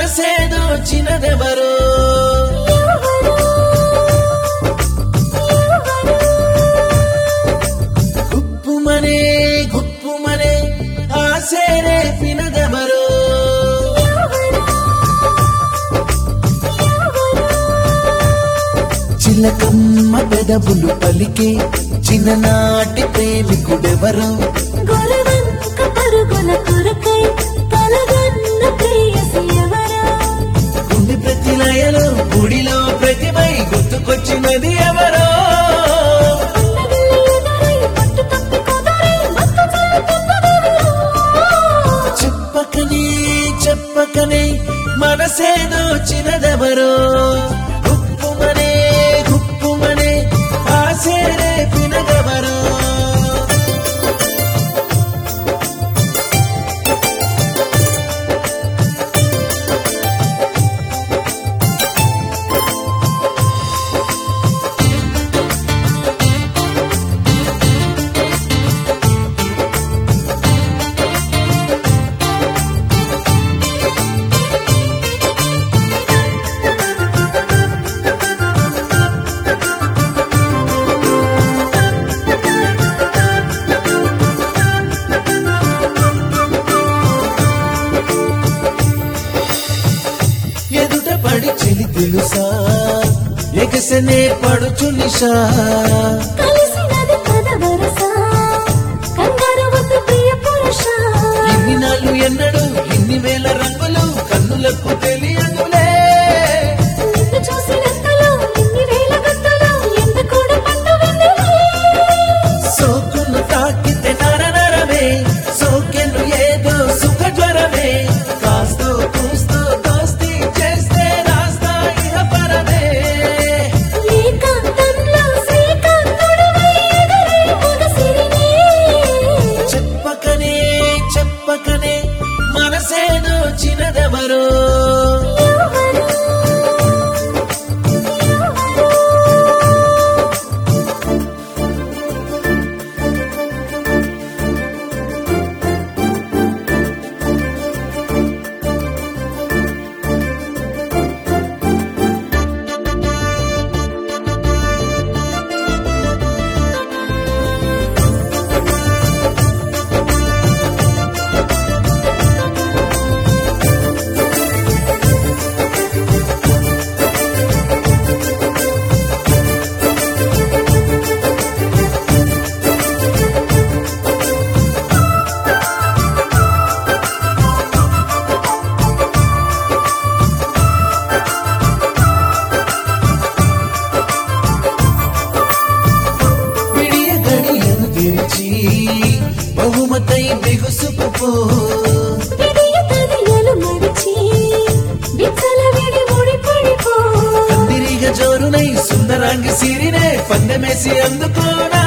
మనసేదో చిన్నదెవరో గుప్పుమనే గుప్పుమనే ఆసేరే పినదెవరో చిలకమ్మ పెదవులు పలికే చిన్ననాటి ప్రేమికుడెవరో గొరవంక పరుగుల కొరకై కలగన్న ప్రేయసి ఎవరా గుండె ప్రతి లయలో గుడిలో ప్రతిమై గుర్తుకొచ్చినది ఎవరో చెప్పకనే చెప్పకనే మనసేదో చిన్నదెవరో గుప్పుమనే గుప్పుమనే ఆసేరే పినగెవరో ఎదుట పడి చెలి తెలుసా ఎగసనే పడుచు నిషా కలిసినది కథ వరస కంగారు వద్దు ప్రియ పురుష ఇన్ని నాళ్ళు ఎన్నడు ఇన్ని వేల రంగులు కన్నులకు తెలియదులే నిన్ను చూసినంతలో ఇన్ని వేల గంటలు ఎంత కూడా పట్టు విందులే సోకును తాకితే నరనరమే సోకెను ఏదో సుఖ జ్వరమే కాస్తో కూస్తూ దోస్తి చేస్తే రాస్తా ఇహ పరమే ఏకాంతంలో శ్రీకాంతుడివై ఎదురే మునసిరినే చెప్పకనే చెప్పకనే మనసేదో చిన్నదెవరో విడియ గడియను తెరిచి బహుమతై బిగుసుకుపో విడియ కదియలు మడిచి బిచ్చల విడి ముడిపడిపో కందిరిగ జోరునై సుందరాంగి సిరినే పందెమేసి అందుకోనా